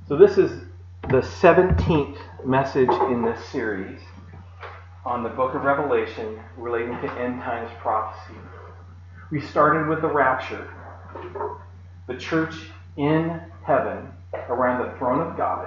So this is the 17th message in this series on the book of Revelation relating to end times prophecy. We started with the rapture, the church in heaven around the throne of God,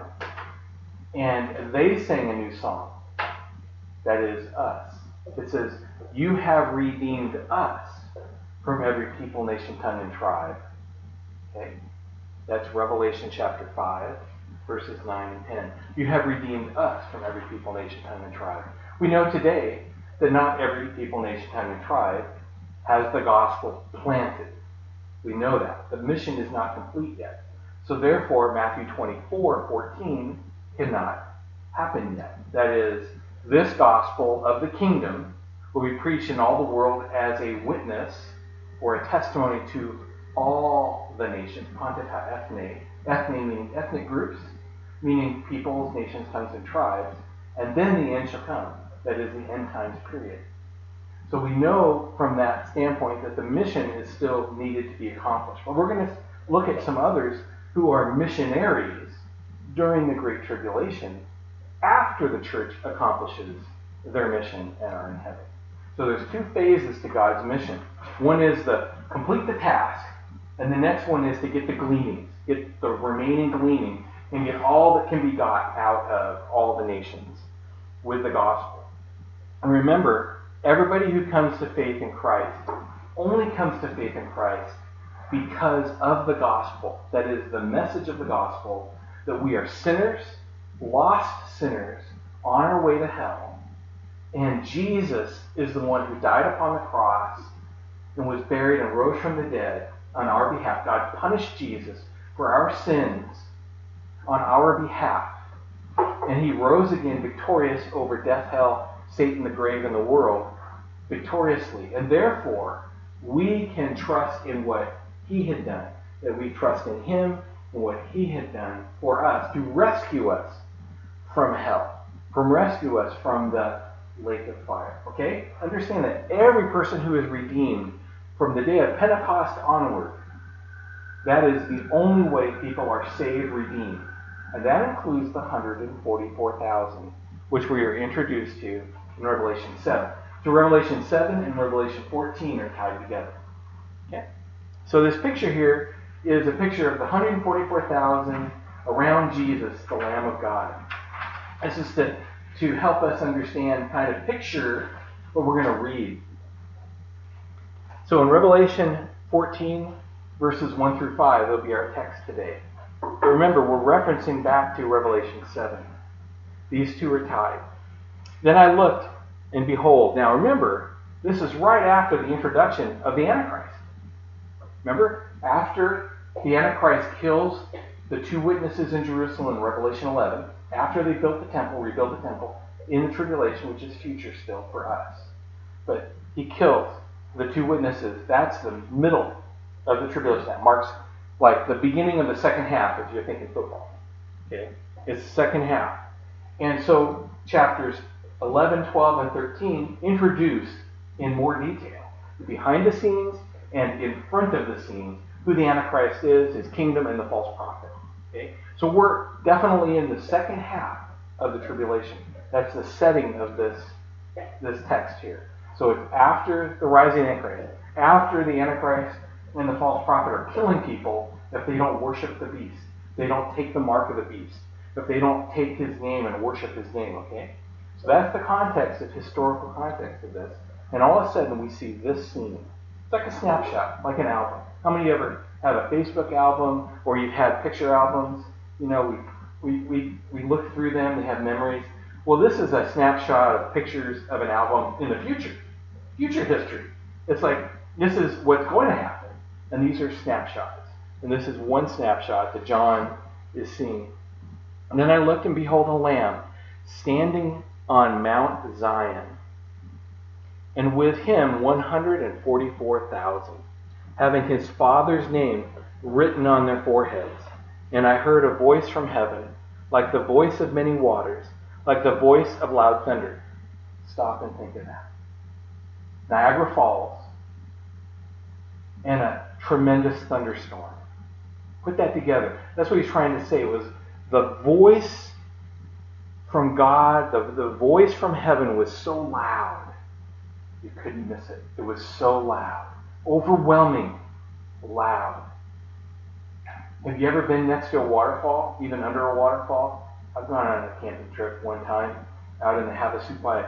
and they sang a new song. That is us. It says, "You have redeemed us from every people, nation, tongue, and tribe." Okay? That's Revelation chapter 5, verses 9 and 10. You have redeemed us from every people, nation, tongue, and tribe. We know today that not every people, nation, tongue, and tribe has the gospel planted. We know that. The mission is not complete yet. So therefore, Matthew 24:14 cannot happen yet. That is, this gospel of the kingdom will be preached in all the world as a witness or a testimony to all the nations, Pontifica ethne, ethne meaning ethnic groups, meaning peoples, nations, tongues, and tribes, and then the end shall come, that is the end times period. So we know from that standpoint that the mission is still needed to be accomplished. But we're going to look at some others who are missionaries during the Great Tribulation after the church accomplishes their mission and are in heaven. So there's two phases to God's mission. One is to complete the task, and the next one is to get the gleanings, get the remaining gleaning, and get all that can be got out of all the nations with the gospel. And remember, everybody who comes to faith in Christ only comes to faith in Christ because of the gospel. That is the message of the gospel, that we are sinners, lost sinners, on our way to hell. And Jesus is the one who died upon the cross and was buried and rose from the dead on our behalf. God punished Jesus for our sins on our behalf. And he rose again victorious over death, hell, Satan, the grave, and the world, victoriously. And therefore, we can trust in what he had done. That we trust in him and what he had done for us to rescue us from hell, from rescue us from the lake of fire. Okay? Understand that every person who is redeemed from the day of Pentecost onward, that is the only way people are saved, redeemed. And that includes the 144,000, which we are introduced to in Revelation 7. So Revelation 7 and Revelation 14 are tied together. Okay? So this picture here is a picture of the 144,000 around Jesus, the Lamb of God. This is to help us understand, kind of picture what we're going to read. So in Revelation 14, verses 1 through 5, will be our text today. But remember, we're referencing back to Revelation 7. These two are tied. Then I looked, and behold. Now remember, this is right after the introduction of the Antichrist. Remember, after the Antichrist kills the two witnesses in Jerusalem in Revelation 11, after they built the temple, rebuilt the temple, in the tribulation, which is future still for us. But he kills the two witnesses. That's the middle of the tribulation. That marks like the beginning of the second half, if you're thinking football. Okay? It's the second half. And so chapters 11, 12, and 13 introduce in more detail the behind the scenes and in front of the scenes who the Antichrist is, his kingdom, and the false prophet. Okay? So we're definitely in the second half of the tribulation. That's the setting of this text here. So it's after the rising Antichrist, after the Antichrist and the false prophet are killing people if they don't worship the beast. They don't take the mark of the beast. If they don't take his name and worship his name, okay? So that's the context, of historical context of this. And all of a sudden we see this scene. It's like a snapshot, like an album. How many of you ever have a Facebook album or you've had picture albums? You know, we look through them, they have memories. Well, this is a snapshot of pictures of an album in the future history. It's like, this is what's going to happen. And these are snapshots. And this is one snapshot that John is seeing. And then I looked, and behold, a lamb standing on Mount Zion, and with him 144,000, having his Father's name written on their foreheads. And I heard a voice from heaven, like the voice of many waters, like the voice of loud thunder. Stop and think of that. Niagara Falls and a tremendous thunderstorm. Put that together. That's what he's trying to say. It was the voice from God, the voice from heaven was so loud, you couldn't miss it. It was so loud. Overwhelming loud. Have you ever been next to a waterfall, even under a waterfall? I've gone on a camping trip one time out in the Havasupai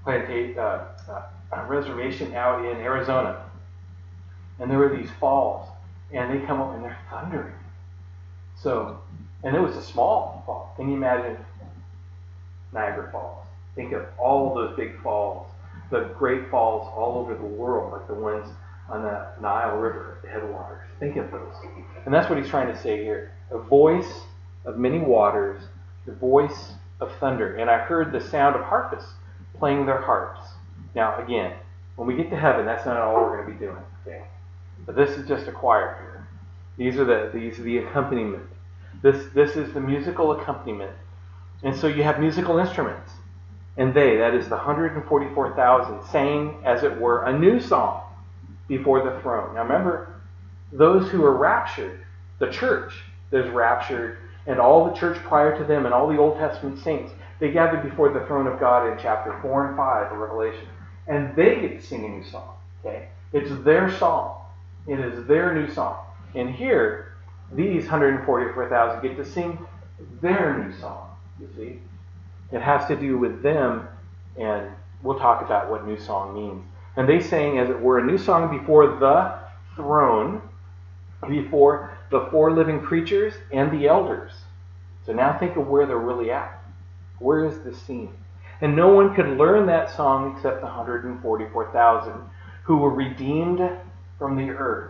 reservation out in Arizona. And there were these falls, and they come up and they're thundering. So, and it was a small fall. Can you imagine Niagara Falls? Think of all of those big falls, the great falls all over the world, like the ones on the Nile River, the headwaters. Think of those. And that's what he's trying to say here. A voice of many waters, the voice of thunder. And I heard the sound of harpists playing their harps. Now, again, when we get to heaven, that's not all we're going to be doing. Okay? But this is just a choir here. These are the accompaniment. This is the musical accompaniment. And so you have musical instruments. And that is the 144,000, sang, as it were, a new song before the throne. Now remember, those who are raptured, the church that is raptured, and all the church prior to them and all the Old Testament saints, they gathered before the throne of God in chapter 4 and 5 of Revelation. And they get to sing a new song. Okay? It's their song. It is their new song. And here, these 144,000 get to sing their new song. You see? It has to do with them, and we'll talk about what new song means. And they sang, as it were, a new song before the throne, before the four living creatures and the elders. So now think of where they're really at. Where is this scene? And no one could learn that song except the 144,000 who were redeemed from the earth.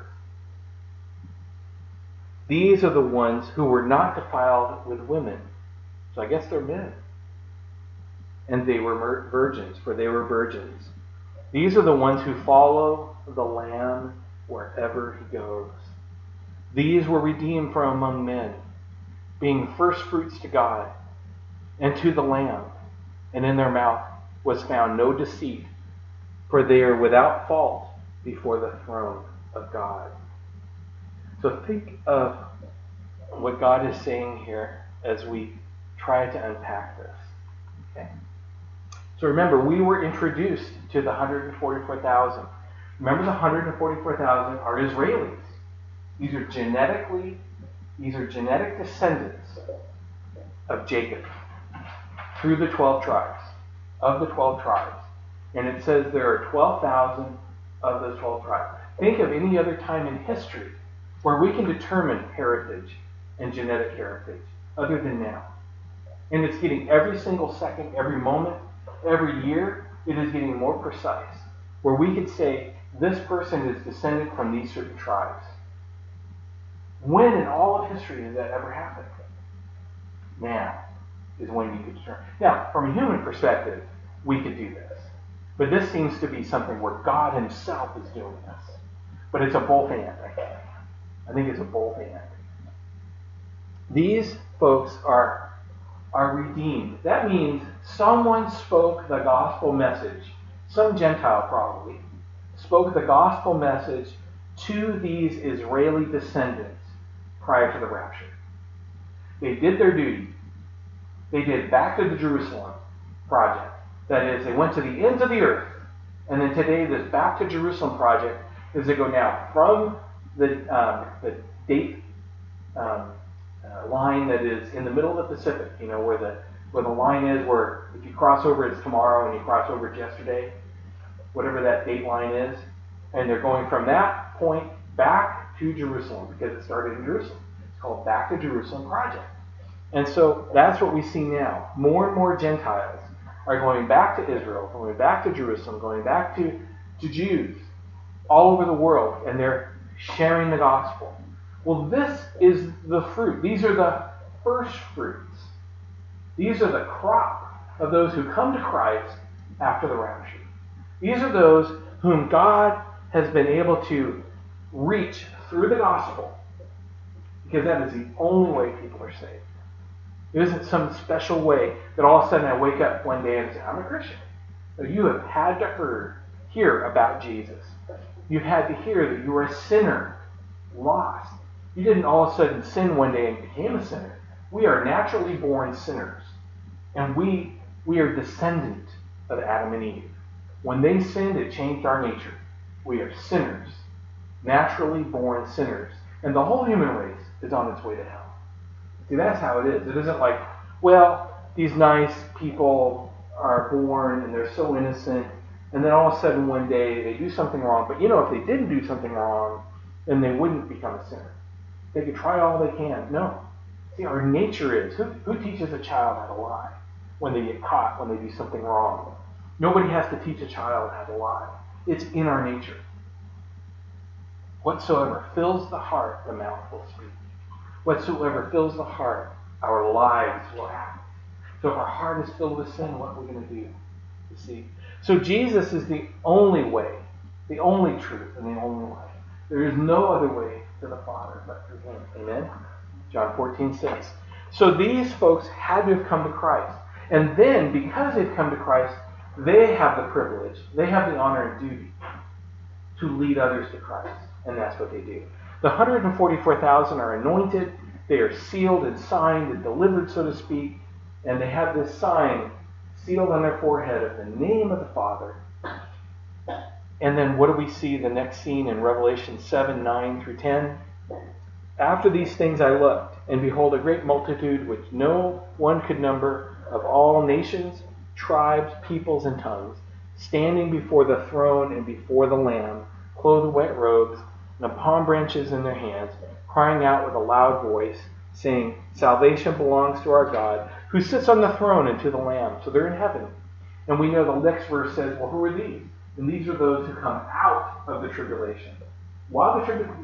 These are the ones who were not defiled with women. So I guess they're men. And they were virgins, for they were virgins. These are the ones who follow the Lamb wherever he goes. These were redeemed from among men, being first fruits to God and to the Lamb. And in their mouth was found no deceit, for they are without fault before the throne of God. So think of what God is saying here as we try to unpack this. Okay. So remember, we were introduced to the 144,000. Remember, the 144,000 are Israelis. These are genetic descendants of Jacob through the 12 tribes, of the 12 tribes. And it says there are 12,000 of those 12 tribes. Think of any other time in history where we can determine heritage and genetic heritage other than now. And it's getting every single second, every moment, every year, it is getting more precise. Where we could say, this person is descended from these certain tribes. When in all of history has that ever happened? Now is when you could determine. Now, from a human perspective, we could do this. But this seems to be something where God himself is doing this. But it's a both and, I think. I think it's a both and. These folks are redeemed. That means someone spoke the gospel message, some Gentile probably, spoke the gospel message to these Israeli descendants prior to the rapture. They did their duty. They did Back to the Jerusalem project. That is, they went to the ends of the earth. And then today, this Back to Jerusalem project is they go now from the date line that is in the middle of the Pacific, where the line is, where if you cross over it's tomorrow and you cross over it's yesterday, whatever that date line is, and they're going from that point back to Jerusalem because it started in Jerusalem. It's called Back to Jerusalem Project. And so that's what we see now. More and more Gentiles are going back to Israel, going back to Jerusalem, going back to Jews all over the world, and they're sharing the gospel. Well, this is the fruit. These are the first fruits. These are the crop of those who come to Christ after the rapture. These are those whom God has been able to reach through the gospel, because that is the only way people are saved. It isn't some special way that all of a sudden I wake up one day and say, I'm a Christian. No, you have had to hear about Jesus. You've had to hear that you were a sinner, lost. You didn't all of a sudden sin one day and became a sinner. We are naturally born sinners. And we are descendant of Adam and Eve. When they sinned, it changed our nature. We are sinners, naturally born sinners. And the whole human race is on its way to hell. See, that's how it is. It isn't like, well, these nice people are born and they're so innocent, and then all of a sudden one day they do something wrong. But if they didn't do something wrong, then they wouldn't become a sinner. They could try all they can. No. See, our nature is, who teaches a child how to lie when they get caught, when they do something wrong? Nobody has to teach a child how to lie. It's in our nature. Whatsoever fills the heart, the mouth will speak. Whatsoever fills the heart, our lives will act. So if our heart is filled with sin, what are we going to do? You see? So Jesus is the only way, the only truth, and the only life. There is no other way to the Father but through Him. Amen? John 14:6. So these folks had to have come to Christ. And then, because they've come to Christ, they have the privilege, they have the honor and duty to lead others to Christ. And that's what they do. The 144,000 are anointed, they are sealed and signed and delivered, so to speak, and they have this sign sealed on their forehead of the name of the Father. And then what do we see the next scene in Revelation 7:9-10? After these things I looked, and behold, a great multitude which no one could number, of all nations, tribes, peoples, and tongues, standing before the throne and before the Lamb, clothed in white robes, and palm branches in their hands, crying out with a loud voice, saying, Salvation belongs to our God, who sits on the throne, and to the Lamb. So they're in heaven. And we know the next verse says, well, who are these? And these are those who come out of the tribulation. While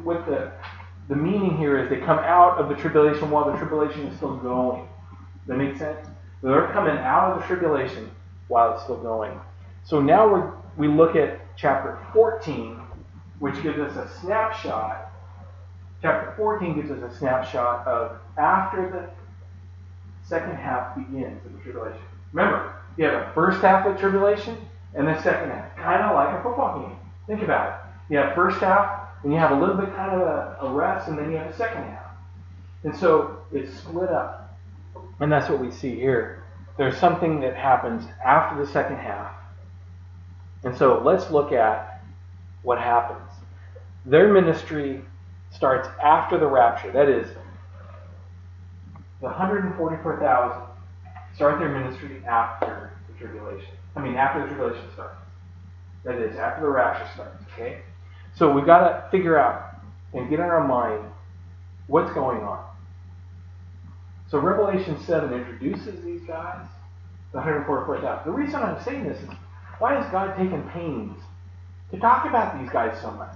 the meaning here is they come out of the tribulation while the tribulation is still going. Does that make sense? They're coming out of the tribulation while it's still going. So now we look at chapter 14, which gives us a snapshot. Chapter 14 gives us a snapshot of after the second half begins of the tribulation. Remember, you have a first half of tribulation and the second half, kind of like a football game. Think about it. You have first half, and you have a little bit kind of a rest, and then you have a second half. And so it's split up. And that's what we see here. There's something that happens after the second half. And so let's look at what happens. Their ministry starts after the rapture. That is, the 144,000 start their ministry after the tribulation. After the tribulation starts. That is, after the rapture starts. Okay? So we've got to figure out and get in our mind what's going on. So Revelation 7 introduces these guys, the 144,000. The reason I'm saying this is, why is God taking pains to talk about these guys so much?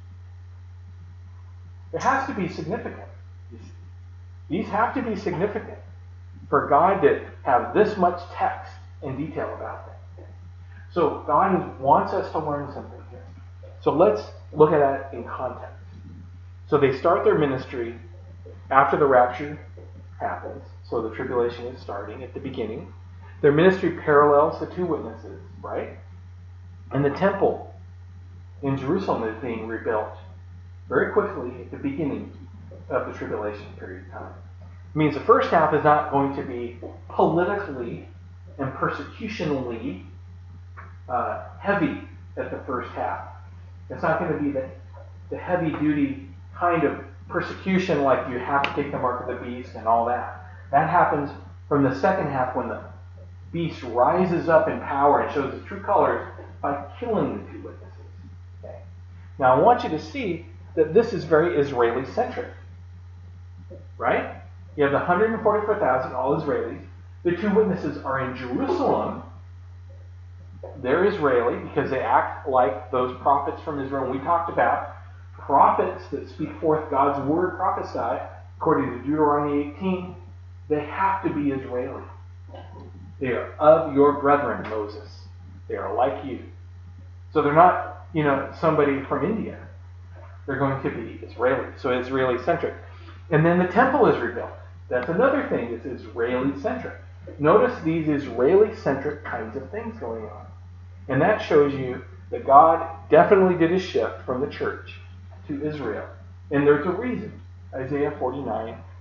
It has to be significant. These have to be significant for God to have this much text and detail about them. So God wants us to learn something here. So let's look at that in context. So they start their ministry after the rapture happens. So the tribulation is starting at the beginning. Their ministry parallels the two witnesses, right? And the temple in Jerusalem is being rebuilt very quickly at the beginning of the tribulation period of time. It means the first half is not going to be politically and persecutionally heavy at the first half. It's not going to be the heavy-duty kind of persecution like you have to take the mark of the beast and all that. That happens from the second half when the beast rises up in power and shows its true colors by killing the two witnesses. Okay. Now I want you to see that this is very Israeli-centric. Right? You have the 144,000, all Israelis. The two witnesses are in Jerusalem. They're Israeli because they act like those prophets from Israel. We talked about prophets that speak forth God's word, prophesy, according to Deuteronomy 18. They have to be Israeli. They are of your brethren, Moses. They are like you. So they're not, somebody from India. They're going to be Israeli. So Israeli-centric. And then the temple is rebuilt. That's another thing that's Israeli-centric. Notice these Israeli-centric kinds of things going on. And that shows you that God definitely did a shift from the church to Israel. And there's a reason. Isaiah 49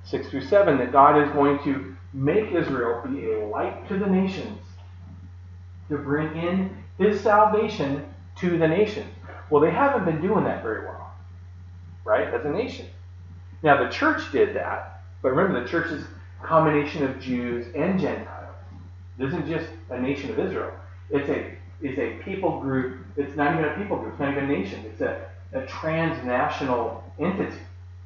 6 through 7, that God is going to make Israel be a light to the nations, to bring in his salvation to the nations. Well, they haven't been doing that very well, right, as a nation. Now, the church did that, but remember, the church is a combination of Jews and Gentiles. It isn't just a nation of Israel. It's a people group. It's not even a people group. It's not even a nation. It's a transnational entity.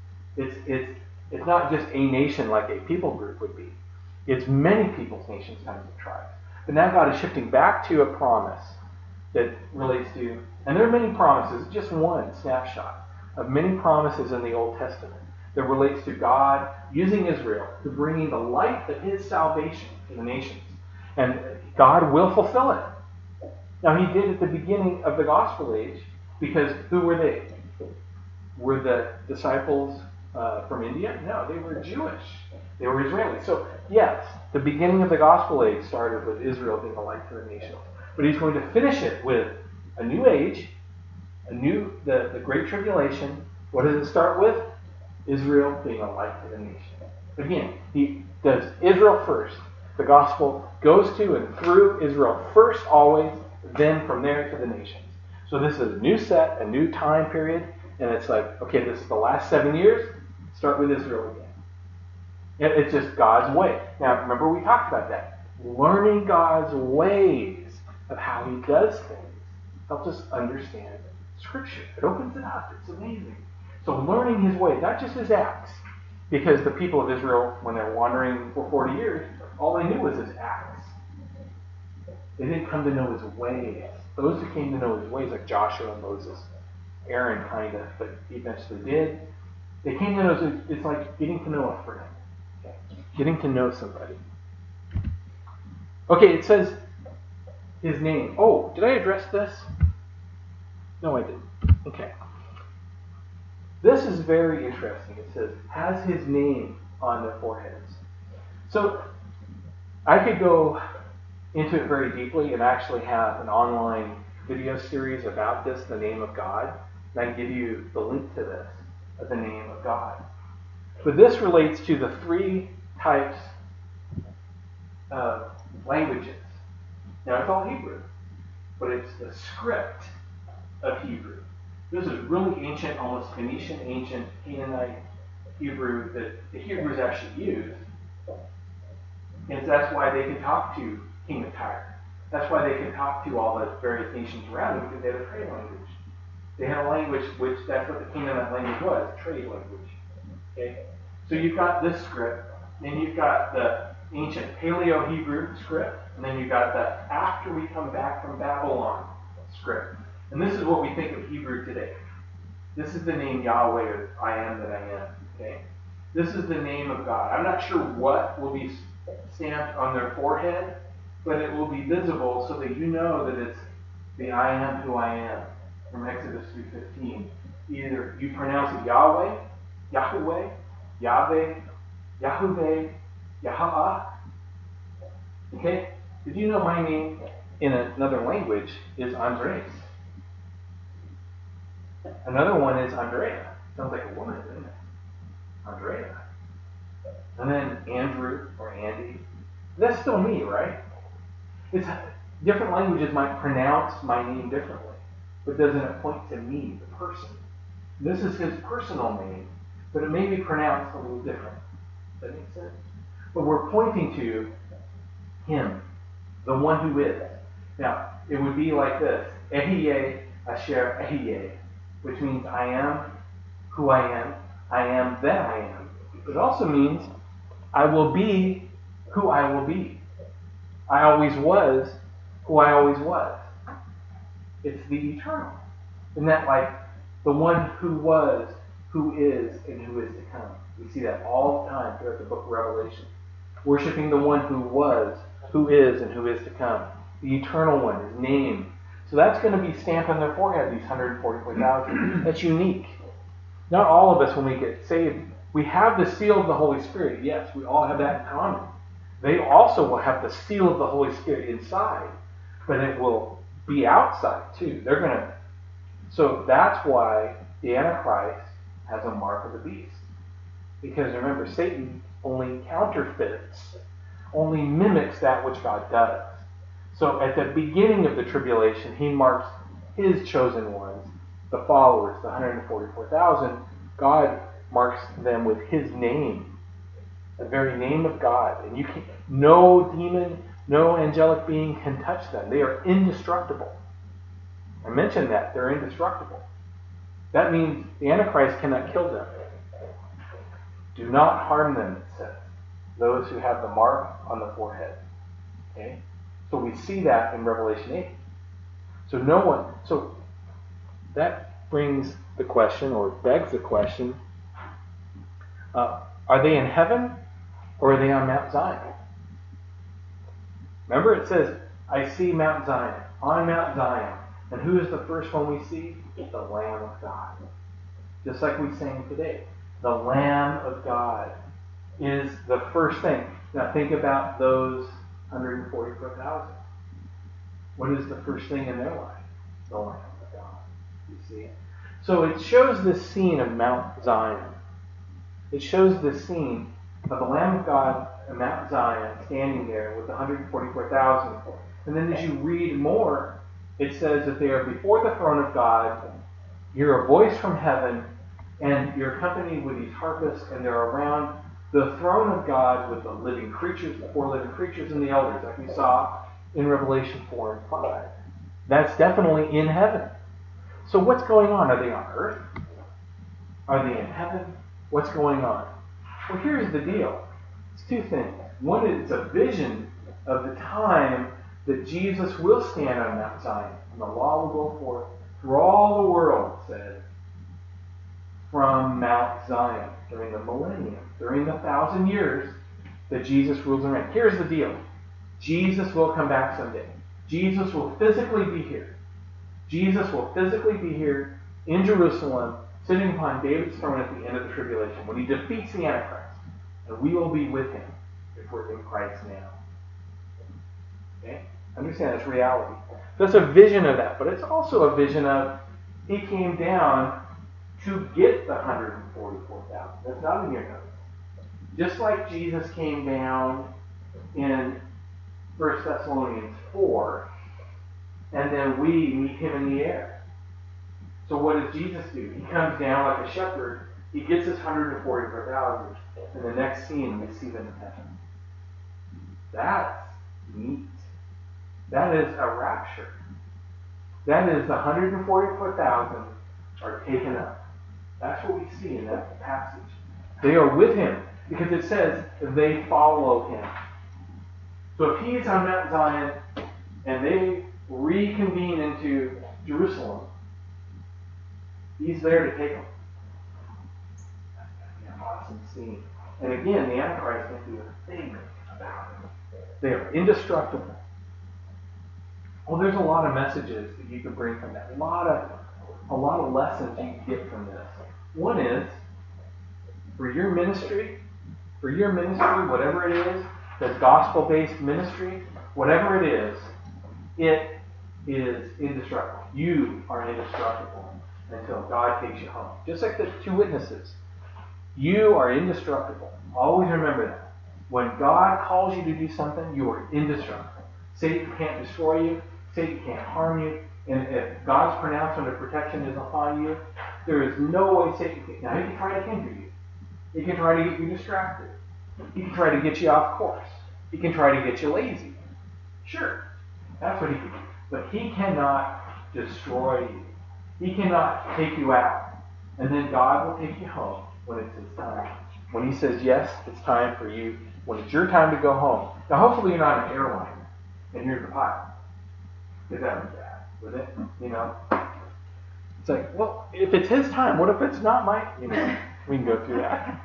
It's not just a nation like a people group would be. It's many peoples, nations, tongues, and tribes. But now God is shifting back to a promise that relates to, and there are many promises, just one snapshot of many promises in the Old Testament that relates to God using Israel to bring in the light of his salvation to the nations. And God will fulfill it. Now, he did at the beginning of the gospel age, because who were they? Were the disciples from India? No, they were Jewish. They were Israeli. So, yes, the beginning of the gospel age started with Israel being a light to the nations. But he's going to finish it with a new age, the Great Tribulation. What does it start with? Israel being a light to the nations. Again, he does Israel first. The gospel goes to and through Israel first always, then from there to the nations. So this is a new set, a new time period, and it's like, okay, this is the last 7 years, start with Israel again. It's just God's way. Now, remember we talked about that. Learning God's ways of how he does things helps us understand Scripture. It opens it up. It's amazing. So learning his ways, not just his acts, because the people of Israel, when they're wandering for 40 years, all they knew was his acts. They didn't come to know his ways. Those who came to know his ways, like Joshua and Moses, Aaron kind of, but eventually did. They came to know, it's like getting to know a friend. Okay? Getting to know somebody. Okay, it says his name. Oh, did I address this? No, I didn't. Okay. This is very interesting. It says, has his name on their foreheads. So, I could go into it very deeply and actually have an online video series about this, the name of God. And I can give you the link to this, of the name of God. But this relates to the three types of languages. Now, it's all Hebrew, but it's the script of Hebrew. This is really ancient, almost Phoenician, ancient Canaanite Hebrew that the Hebrews actually used. And that's why they could talk to King of Tyre. That's why they could talk to all the various nations around them, because they had a trade language. They had a language which, that's what the Canaanite language was, trade language. Okay? So you've got this script, then you've got the ancient Paleo-Hebrew script, and then you've got the after we come back from Babylon script. And this is what we think of Hebrew today. This is the name Yahweh, or I am that I am. Okay? This is the name of God. I'm not sure what will be stamped on their forehead, but it will be visible so that you know that it's the I am who I am from Exodus 3:15. Either you pronounce it Yahweh, Yahweh, Yahweh, Yahuwah, Yahweh. Okay? Did you know my name in another language is Andres? Another one is Andrea. Sounds like a woman, doesn't it? Andrea. And then Andrew or Andy. That's still me, right? It's different languages might pronounce my name differently, but doesn't it point to me, the person? This is his personal name, but it may be pronounced a little different. Does that make sense? But we're pointing to him, the one who is. Now, it would be like this: Ehyeh Asher Ehyeh, which means I am who I am that I am. It also means I will be who I will be. I always was who I always was. It's the eternal. Isn't that like the one who was, who is, and who is to come? We see that all the time throughout the book of Revelation. Worshiping the one who was, who is, and who is to come. The eternal one, his name. So that's going to be stamped on their forehead, these 144,000. That's unique. Not all of us, when we get saved, we have the seal of the Holy Spirit. Yes, we all have that in common. They also will have the seal of the Holy Spirit inside, but it will be outside too. They're going to. So that's why the Antichrist has a mark of the beast. Because remember, Satan only counterfeits, only mimics that which God does. So at the beginning of the tribulation, he marks his chosen ones, the followers, the 144,000. God marks them with his name, the very name of God. And no demon, no angelic being can touch them. They are indestructible. I mentioned that. They're indestructible. That means the Antichrist cannot kill them. Do not harm them, it says. Those who have the mark on the forehead. Okay? So we see that in Revelation 8. So that brings the question, or begs the question, are they in heaven or are they on Mount Zion? Remember it says, I see Mount Zion, on Mount Zion. And who is the first one we see? The Lamb of God. Just like we sang today. The Lamb of God is the first thing. Now think about those 144,000. What is the first thing in their life? The Lamb of God. You see it? So it shows this scene of Mount Zion. It shows the scene of the Lamb of God at Mount Zion standing there with the 144,000. And then as you read more, it says that they are before the throne of God, hear a voice from heaven, and you're accompanied with these harpists, and they're around the throne of God with the living creatures, the 4 living creatures and the elders, like we saw in Revelation 4 and 5. That's definitely in heaven. So what's going on? Are they on earth? Are they in heaven? What's going on? Well, here's the deal. It's 2 things. One is a vision of the time that Jesus will stand on Mount Zion, and the law will go forth through all the world, it says, from Mount Zion during the millennium, during the 1,000 years that Jesus rules and reigns. Here's the deal. Jesus will come back someday. Jesus will physically be here. Jesus will physically be here in Jerusalem, sitting upon David's throne at the end of the tribulation, when he defeats the Antichrist. And we will be with him if we're in Christ now. Okay? Understand, it's reality. That's a vision of that, but it's also a vision of he came down to get the 144,000. That's not in your notes. Just like Jesus came down in 1 Thessalonians 4, and then we meet him in the air. So what does Jesus do? He comes down like a shepherd. He gets his 144,000. And the next scene, we see them in heaven. That's neat. That is a rapture. That is the 144,000 are taken up. That's what we see in that passage. They are with him because it says they follow him. So if he's on Mount Zion and they reconvene into Jerusalem, he's there to take them. That's an awesome scene. And again, the Antichrist can't do a thing about them. They are indestructible. Well, there's a lot of messages that you can bring from that. A lot of lessons you can get from this. One is, for your ministry, whatever it is, that's gospel-based ministry, whatever it is indestructible. You are indestructible until God takes you home. Just like the 2 witnesses. You are indestructible. Always remember that. When God calls you to do something, you are indestructible. Satan can't destroy you. Satan can't harm you. And if God's pronouncement of protection is upon you, there is no way Satan can. Now, he can try to hinder you. He can try to get you distracted. He can try to get you off course. He can try to get you lazy. Sure, that's what he can do. But he cannot destroy you. He cannot take you out. And then God will take you home when it's his time. When he says, yes, it's time for you. When it's your time to go home. Now, hopefully you're not an airline and you're the pilot. Because that would be bad, would it? You know? It's like, well, if it's his time, what if it's not my... You know, we can go through that.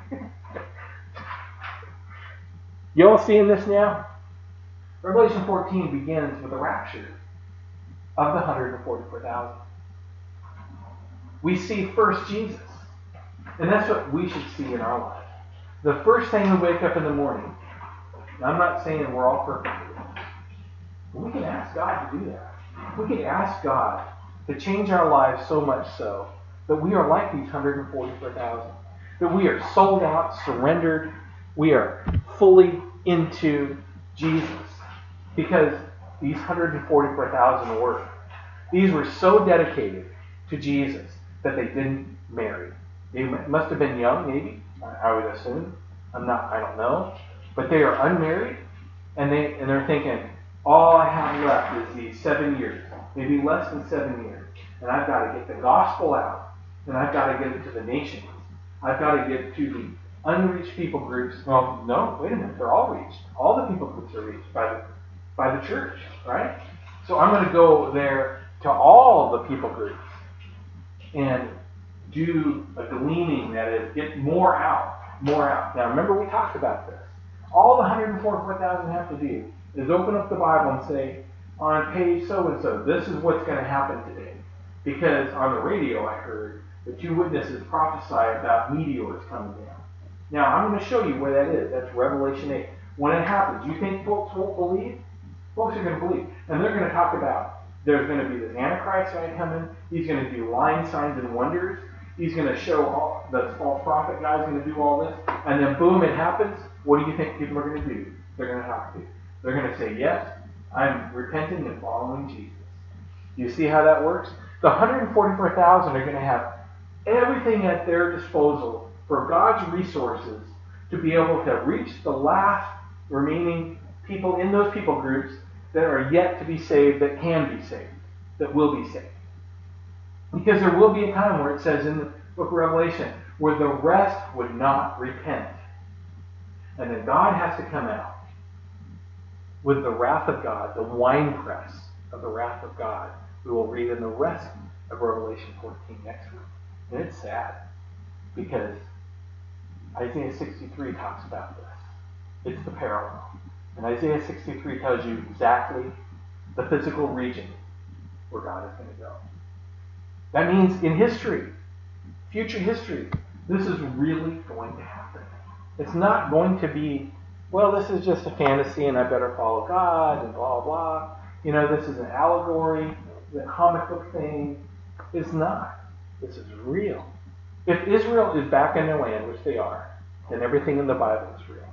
You all seeing this now? Revelation 14 begins with a rapture of the 144,000. We see first Jesus. And that's what we should see in our life. The first thing we wake up in the morning. Now, I'm not saying we're all perfect. But we can ask God to do that. We can ask God to change our lives so much so that we are like these 144,000. That we are sold out, surrendered. We are fully into Jesus. Because these 144,000 were. These were so dedicated to Jesus that they didn't marry. They must have been young, maybe, I would assume. I don't know. But they are unmarried, and they're thinking, all I have left is these 7 years, maybe less than 7 years. And I've got to get the gospel out, and I've got to get it to the nations. I've got to get it to the unreached people groups. Well, no, wait a minute, they're all reached. All the people groups are reached by the church, right? So I'm going to go there to all the people groups and do a gleaning, that is, get more out. Now remember, we talked about this. All the 144,000 have to do is open up the Bible and say, on page so-and-so, this is what's going to happen today. Because on the radio I heard that 2 witnesses prophesy about meteors coming down. Now I'm going to show you where that is. That's Revelation 8. When it happens, you think folks won't believe? Folks are going to believe. And they're going to talk about, there's going to be this Antichrist guy coming. He's going to do lying signs and wonders. He's going to show the false prophet guy's going to do all this. And then boom, it happens. What do you think people are going to do? They're going to have to. They're going to say, yes, I'm repenting and following Jesus. You see how that works? The 144,000 are going to have everything at their disposal for God's resources to be able to reach the last remaining people in those people groups that are yet to be saved, that can be saved, that will be saved. Because there will be a time where it says in the book of Revelation, where the rest would not repent. And then God has to come out with the wrath of God, the winepress of the wrath of God. We will read in the rest of Revelation 14 next week. And it's sad, because Isaiah 63 talks about this. It's the parallel. And Isaiah 63 tells you exactly the physical region where God is going to go. That means in history, future history, this is really going to happen. It's not going to be, well, this is just a fantasy and I better follow God and blah, blah. You know, this is an allegory, the comic book thing. It's not. This is real. If Israel is back in their land, which they are, then everything in the Bible is real.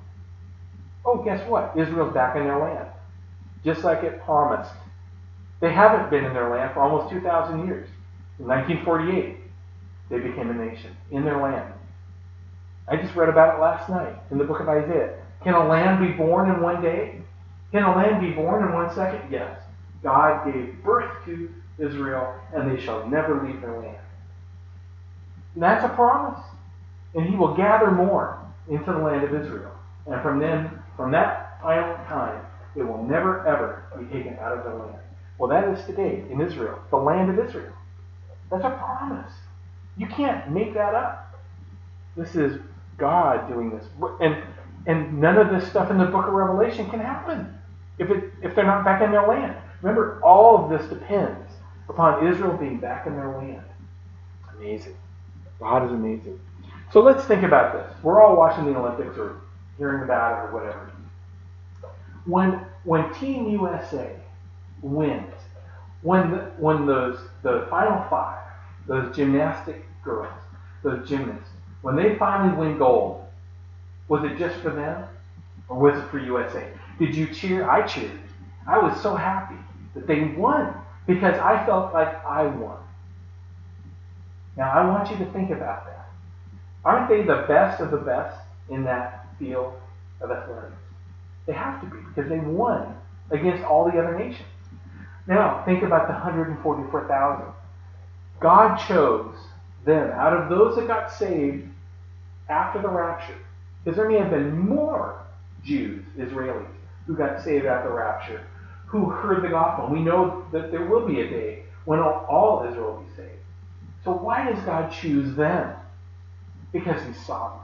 Oh, guess what? Israel's back in their land. Just like it promised. They haven't been in their land for almost 2,000 years. In 1948, they became a nation in their land. I just read about it last night in the book of Isaiah. Can a land be born in one day? Can a land be born in 1 second? Yes. God gave birth to Israel, and they shall never leave their land. And that's a promise. And he will gather more into the land of Israel. And from that final time, it will never, ever be taken out of the land. Well, that is today in Israel, the land of Israel. That's a promise. You can't make that up. This is God doing this. And none of this stuff in the book of Revelation can happen if they're not back in their land. Remember, all of this depends upon Israel being back in their land. Amazing. God is amazing. So let's think about this. We're all watching the Olympics or hearing about it or whatever. When Team USA wins, when the Final Five, those gymnastic girls, those gymnasts, when they finally win gold, was it just for them? Or was it for USA? Did you cheer? I cheered. I was so happy that they won because I felt like I won. Now I want you to think about that. Aren't they the best of the best in that field of athletics? They have to be, because they won against all the other nations. Now, think about the 144,000. God chose them out of those that got saved after the rapture. Because there may have been more Jews, Israelis, who got saved after the rapture, who heard the gospel. We know that there will be a day when all Israel will be saved. So why does God choose them? Because he's sovereign.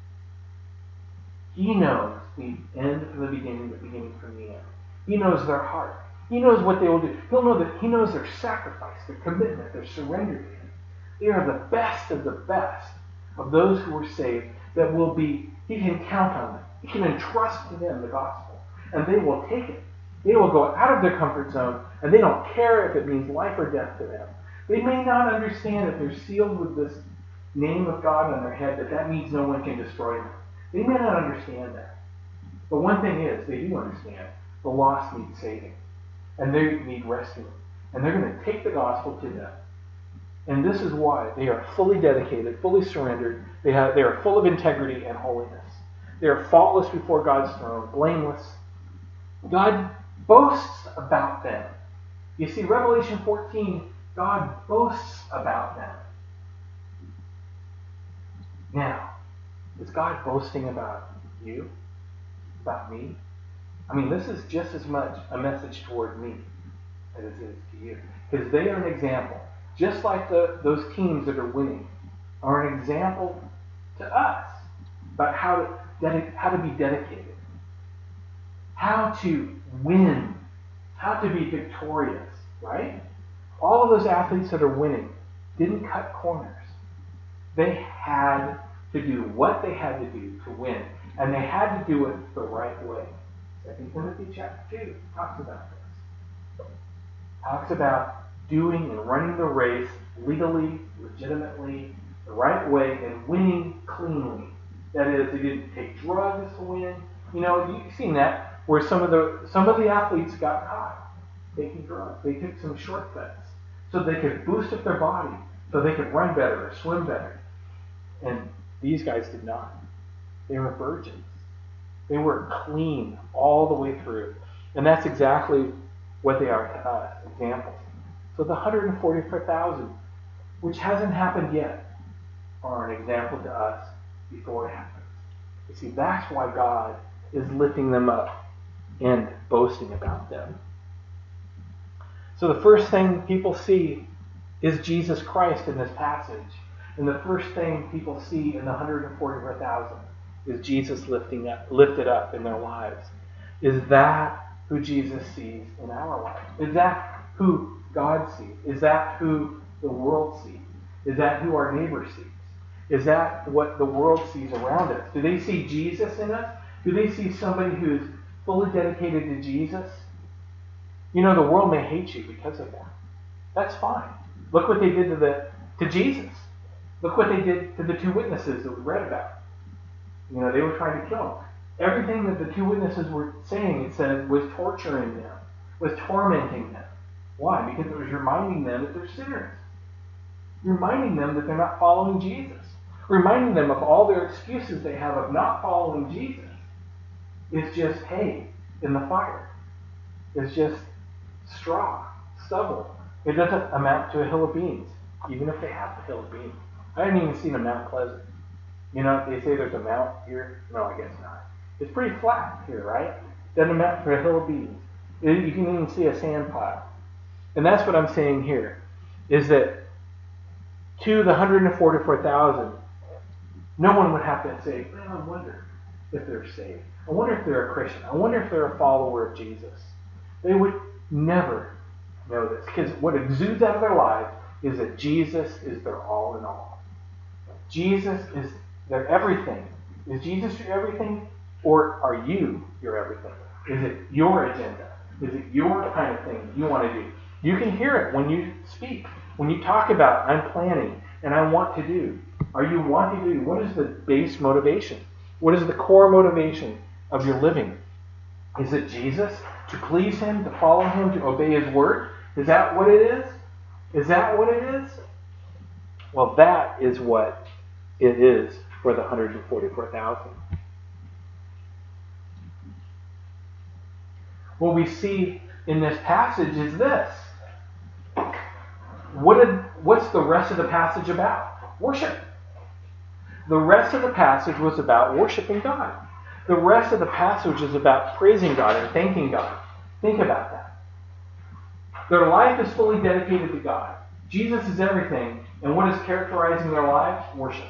He knows the end from the beginning from the end. He knows their heart. He knows what they will do. He knows their sacrifice, their commitment, their surrender to him. They are the best of the best of those who were saved that will be, he can count on them. He can entrust to them the gospel. And they will take it. They will go out of their comfort zone, and they don't care if it means life or death to them. They may not understand if they're sealed with this name of God on their head, that means no one can destroy them. They may not understand that. But one thing is, they do understand the lost need saving. And they need rescuing. And they're going to take the gospel to them. And this is why they are fully dedicated, fully surrendered. They are full of integrity and holiness. They are faultless before God's throne, blameless. God boasts about them. You see, Revelation 14, God boasts about them. Now, is God boasting about you? About me? I mean, this is just as much a message toward me as it is to you. Because they are an example. Just like those teams that are winning are an example to us about how to be dedicated, how to win, how to be victorious, right? All of those athletes that are winning didn't cut corners. They had to do what they had to do to win, and they had to do it the right way. 2 Timothy chapter 2 talks about this. Talks about doing and running the race legally, legitimately, the right way, and winning cleanly. That is, they didn't take drugs to win. You know, you've seen that where some of the athletes got caught taking drugs. They took some shortcuts so they could boost up their body, so they could run better or swim better. And these guys did not. They were virgins. They were clean all the way through. And that's exactly what they are to us, examples. So the 144,000, which hasn't happened yet, are an example to us before it happens. You see, that's why God is lifting them up and boasting about them. So the first thing people see is Jesus Christ in this passage. And the first thing people see in the 144,000 is Jesus lifted up in their lives. Is that who Jesus sees in our lives? Is that who God sees? Is that who the world sees? Is that who our neighbor sees? Is that what the world sees around us? Do they see Jesus in us? Do they see somebody who's fully dedicated to Jesus? You know, the world may hate you because of that. That's fine. Look what they did to Jesus. Look what they did to the two witnesses that we read about. You know, they were trying to kill him. Everything that the two witnesses were saying, it says, was torturing them, was tormenting them. Why? Because it was reminding them that they're sinners. Reminding them that they're not following Jesus. Reminding them of all their excuses they have of not following Jesus. It's just hay in the fire. It's just straw, stubble. It doesn't amount to a hill of beans, even if they have the hill of beans. I haven't even seen a Mount Pleasant. You know, they say there's a mount here. No, I guess not. It's pretty flat here, right? Doesn't amount to a hill of beans. You can even see a sand pile. And that's what I'm saying here, is that to the 144,000, no one would have to say, well, I wonder if they're saved. I wonder if they're a Christian. I wonder if they're a follower of Jesus. They would never know this, because what exudes out of their lives is that Jesus is their all in all. Jesus is their everything. Is Jesus your everything, or are you your everything? Is it your agenda? Is it your kind of thing you want to do? You can hear it when you speak, when you talk about, I'm planning and I want to do. Are you wanting to do? What is the base motivation? What is the core motivation of your living? Is it Jesus? To please him, to follow him, to obey his word? Is that what it is? Is that what it is? Well, that is what it is for the 144,000. What we see in this passage is this. What's the rest of the passage about? Worship. The rest of the passage was about worshiping God. The rest of the passage is about praising God and thanking God. Think about that. Their life is fully dedicated to God. Jesus is everything. And what is characterizing their lives? Worship.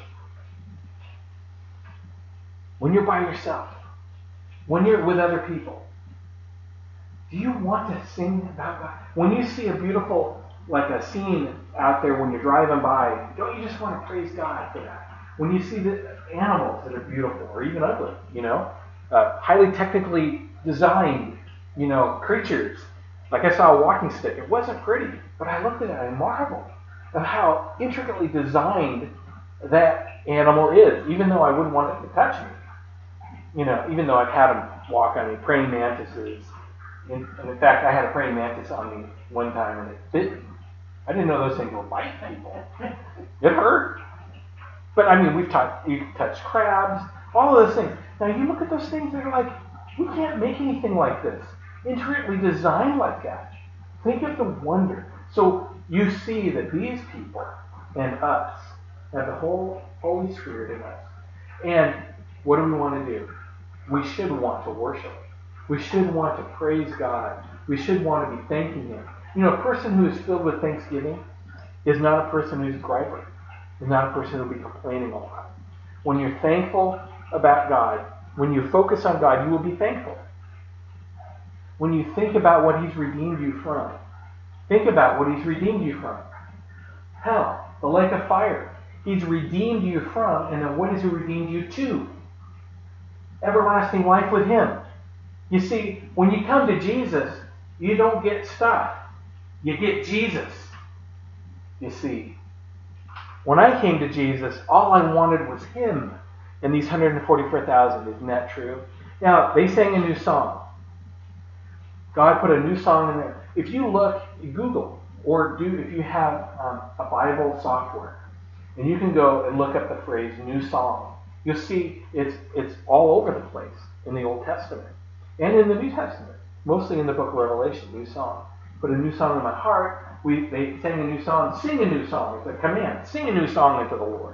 When you're by yourself, when you're with other people, do you want to sing about God? When you see a beautiful, like a scene out there when you're driving by, don't you just want to praise God for that? When you see the animals that are beautiful or even ugly, highly technically designed, creatures. Like I saw a walking stick. It wasn't pretty, but I looked at it and marveled at how intricately designed that animal is, even though I wouldn't want it to touch me. Even though I've had them walk on me, praying mantises. And in fact, I had a praying mantis on me one time and it bit me. I didn't know those things would bite people. It hurt. But we've touched crabs, all of those things. Now you look at those things that are like, we can't make anything like this. Intricately designed like that. Think of the wonder. So you see that these people and us have the whole Holy Spirit in us. And what do we want to do? We should want to worship. We should want to praise God. We should want to be thanking Him. A person who is filled with thanksgiving is not a person who's griping. Is not a person who will be complaining a lot. When you're thankful about God, when you focus on God, you will be thankful. When you think about what He's redeemed you from, think about what He's redeemed you from. Hell, the lake of fire. He's redeemed you from, and then what has He redeemed you to? Everlasting life with Him. You see, when you come to Jesus, you don't get stuff. You get Jesus. You see, when I came to Jesus, all I wanted was Him and these 144,000. Isn't that true? Now, they sang a new song. God put a new song in there. If you look, Google, or if you have a Bible software, and you can go and look up the phrase new song, you'll see it's all over the place in the Old Testament and in the New Testament, mostly in the book of Revelation, new song. Put a new song in my heart. They sang a new song. Sing a new song. It's a command. Sing a new song unto the Lord.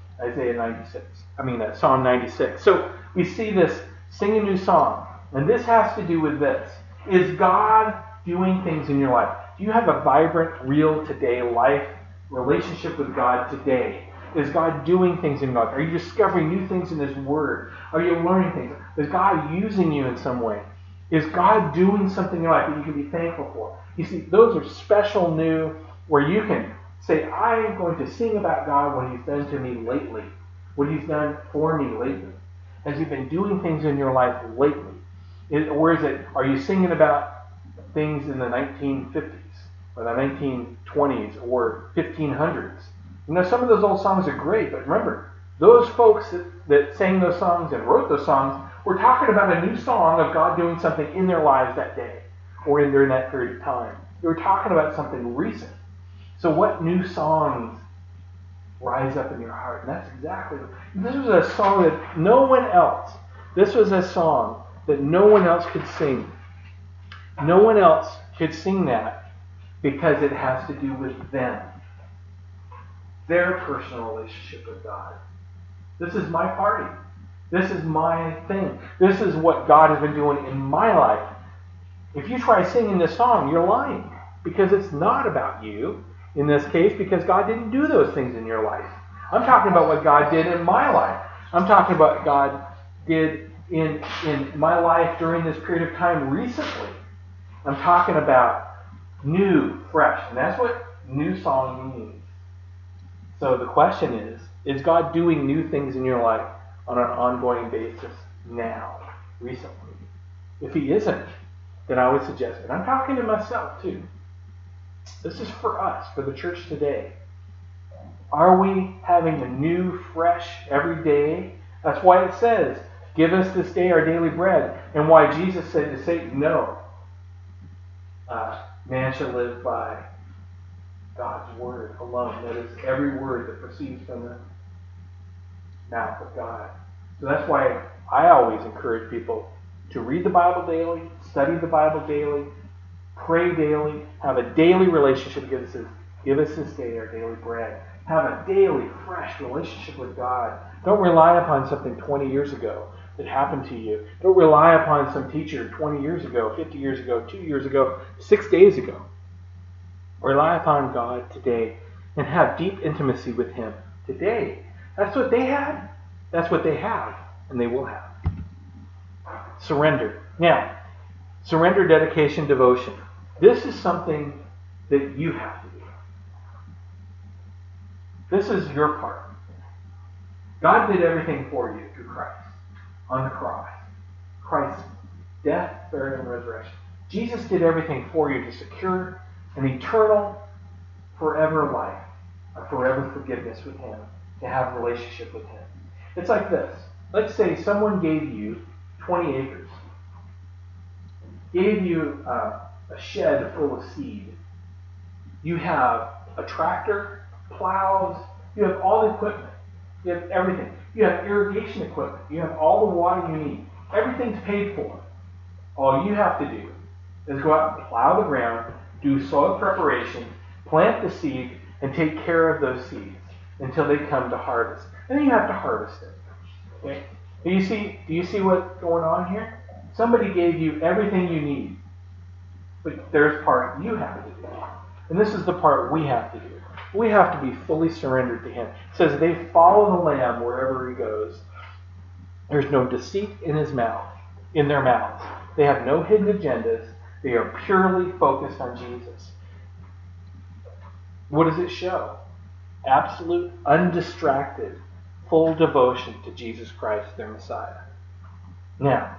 Psalm 96. So we see this, sing a new song. And this has to do with this. Is God doing things in your life? Do you have a vibrant, real, today life relationship with God today? Is God doing things in your life? Are you discovering new things in His Word? Are you learning things? Is God using you in some way? Is God doing something in your life that you can be thankful for? You see, those are special new, where you can say, I am going to sing about God, what He's done to me lately, what He's done for me lately. Has He been doing things in your life lately? Or are you singing about things in the 1950s or the 1920s or 1500s? Some of those old songs are great, but remember, those folks that sang those songs and wrote those songs were talking about a new song of God doing something in their lives that day or during that period of time. They were talking about something recent. So what new songs rise up in your heart? And that's exactly, this was a song that no one else, that no one else could sing. No one else could sing that because it has to do with them. Their personal relationship with God. This is my party. This is my thing. This is what God has been doing in my life. If you try singing this song, you're lying. Because it's not about you in this case, because God didn't do those things in your life. I'm talking about what God did in my life. I'm talking about what God did in my life during this period of time recently. I'm talking about new, fresh. And that's what new song means. So the question is God doing new things in your life on an ongoing basis now, recently? If He isn't, then I would suggest, and I'm talking to myself too, this is for us, for the church today. Are we having a new, fresh, every day? That's why it says, give us this day our daily bread. And why Jesus said to Satan, no, man shall live by God's word alone. That is every word that proceeds from the mouth of God. So that's why I always encourage people to read the Bible daily, study the Bible daily, pray daily, have a daily relationship. Give us this day our daily bread. Have a daily, fresh relationship with God. Don't rely upon something 20 years ago that happened to you. Don't rely upon some teacher 20 years ago, 50 years ago, 2 years ago, 6 days ago. Rely upon God today and have deep intimacy with Him today. That's what they had. That's what they have, and they will have. Surrender. Now, surrender, dedication, devotion. This is something that you have to do. This is your part. God did everything for you through Christ on the cross. Christ's death, burial, and resurrection. Jesus did everything for you to secure an eternal, forever life, a forever forgiveness with Him. to have a relationship with Him. It's like this. Let's say someone gave you 20 acres, gave you a shed full of seed. You have a tractor, plows, you have all the equipment. You have everything. You have irrigation equipment. You have all the water you need. Everything's paid for. All you have to do is go out and plow the ground, do soil preparation, plant the seed, and take care of those seeds until they come to harvest. And then you have to harvest it. Okay? Do you see what's going on here? Somebody gave you everything you need. But there's part you have to do. And this is the part we have to do. We have to be fully surrendered to Him. It says they follow the Lamb wherever He goes. There's no deceit in their mouths. They have no hidden agendas. They are purely focused on Jesus. What does it show? Absolute, undistracted, full devotion to Jesus Christ, their Messiah. Now,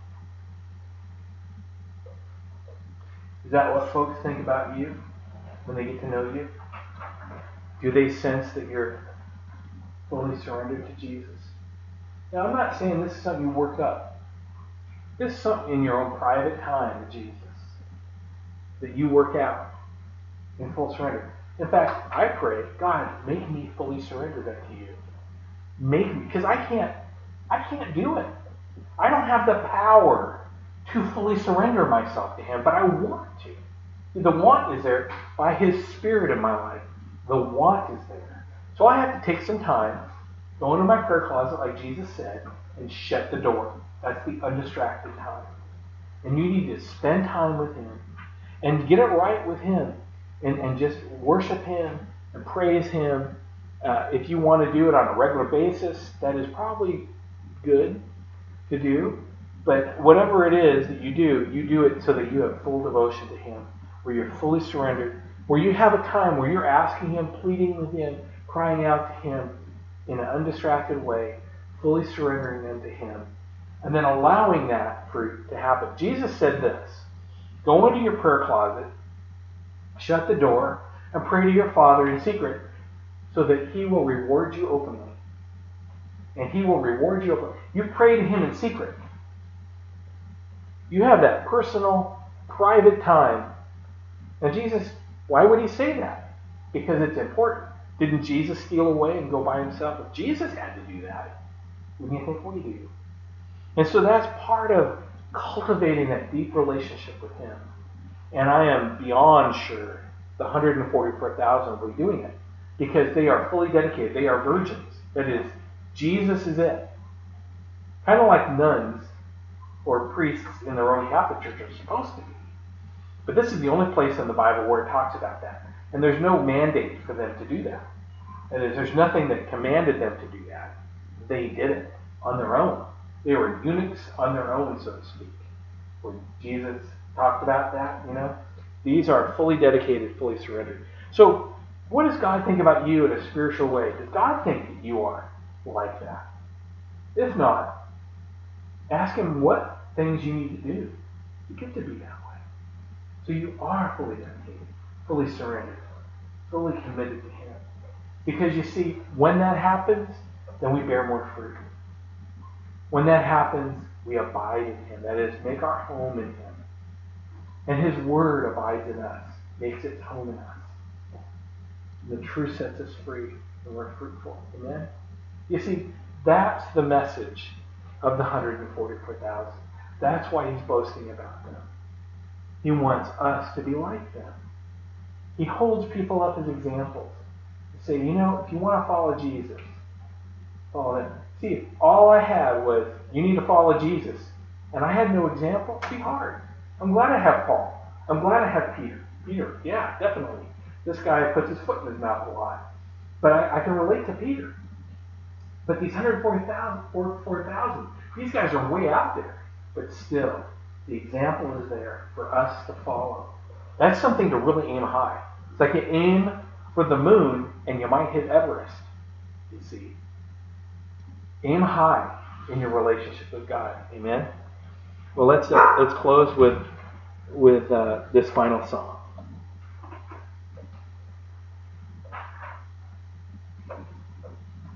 is that what folks think about you when they get to know you? Do they sense that you're fully surrendered to Jesus? Now, I'm not saying this is something you work up. This is something in your own private time with Jesus that you work out in full surrender. In fact, I pray, God, make me fully surrendered unto you. Make me, because I can't do it. I don't have the power to fully surrender myself to Him, but I want to. The want is there by His Spirit in my life. The want is there. So I have to take some time, go into my prayer closet like Jesus said, and shut the door. That's the undistracted time. And you need to spend time with Him and get it right with Him and just worship Him and praise Him. If you want to do it on a regular basis, that is probably good to do. But whatever it is that you do it so that you have full devotion to Him, where you're fully surrendered, where you have a time where you're asking Him, pleading with Him, crying out to Him in an undistracted way, fully surrendering them to Him, and then allowing that to happen. Jesus said this: go into your prayer closet, shut the door, and pray to your Father in secret, so that He will reward you openly. And He will reward you openly. You pray to Him in secret. You have that personal, private time. And Jesus, why would He say that? Because it's important. Didn't Jesus steal away and go by Himself? If Jesus had to do that, wouldn't you think we do? And so that's part of cultivating that deep relationship with Him. And I am beyond sure the 144,000 will be doing it, because they are fully dedicated. They are virgins. That is, Jesus is it. Kind of like nuns or priests in the Roman Catholic Church are supposed to be. But this is the only place in the Bible where it talks about that. And there's no mandate for them to do that. And there's nothing that commanded them to do that. They did it on their own. They were eunuchs on their own, so to speak. When Jesus talked about that, these are fully dedicated, fully surrendered. So, what does God think about you in a spiritual way? Does God think that you are like that? If not, ask Him what things you need to do to get to be that way. So you are fully dedicated, fully surrendered, fully committed to Him. Because you see, when that happens, then we bear more fruit. When that happens, we abide in Him. That is, make our home in Him. And His Word abides in us, makes its home in us. The truth sets us free, and we're fruitful. Amen? You see, that's the message of the 144,000. That's why He's boasting about them. He wants us to be like them. He holds people up as examples. He say, if you want to follow Jesus, follow Him. See, if all I had was, you need to follow Jesus, and I had no example, it'd be hard. I'm glad I have Paul. I'm glad I have Peter. Peter, yeah, definitely. This guy puts his foot in his mouth a lot. But I can relate to Peter. But these 144,000, these guys are way out there. But still, the example is there for us to follow. That's something to really aim high. It's like you aim for the moon and you might hit Everest. You see. Aim high in your relationship with God. Amen? Well, let's close with this final song.